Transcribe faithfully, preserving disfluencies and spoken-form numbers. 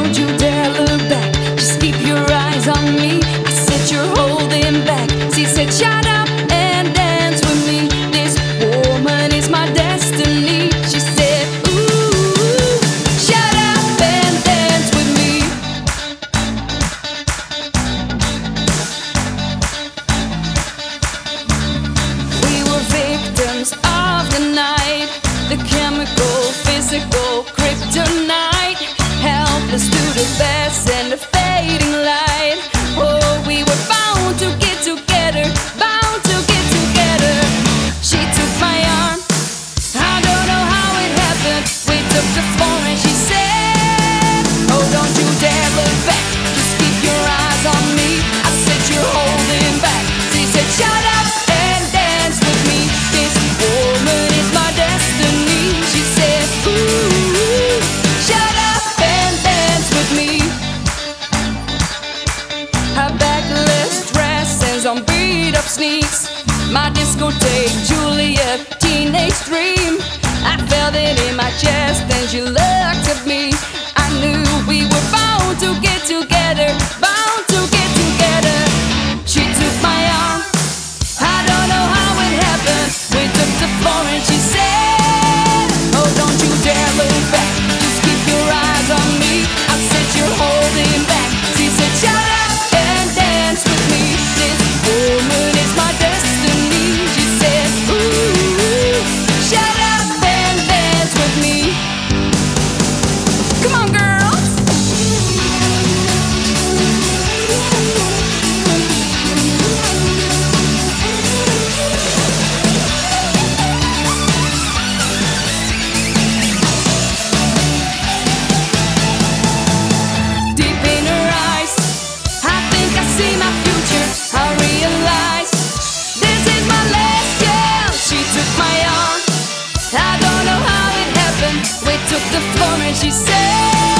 don't you dare look back. Just keep your eyes on me. I said you're holding back. She said shut up and dance with me. This woman is my destiny. She said ooh, shut up and dance with me. We were victims of the night, the chemical, physical kryptonite, helpless to the best and the fading light. Oh, we were bound to get together, bound to get together. She took my arm, I don't know how it happened. We took the floor and she said, oh, don't you dare look back. Just keep your eyes on me. I said you're holding back. She said shut up and dance with me. This woman is my destiny. She said ooh, shut up and dance with me. Her backless dress and some beat up sneaks, my discotheque Juliet teenage dream. I felt it in my chest and she looked at me. I knew we were bound to get together, bound to get together. She took my arm, I don't know how it happened. We took the floor and she said, oh, don't you dare look back. Just keep your eyes on me. I said you're holding back. She said shut up and dance with me. This woman is my destiny. She said ooh, shut up and dance with me. Come on, girls. Deep in her eyes, I think I see my future. I realize this is my last chance. She took my arm, I don't know how it happened. We took the floor and she said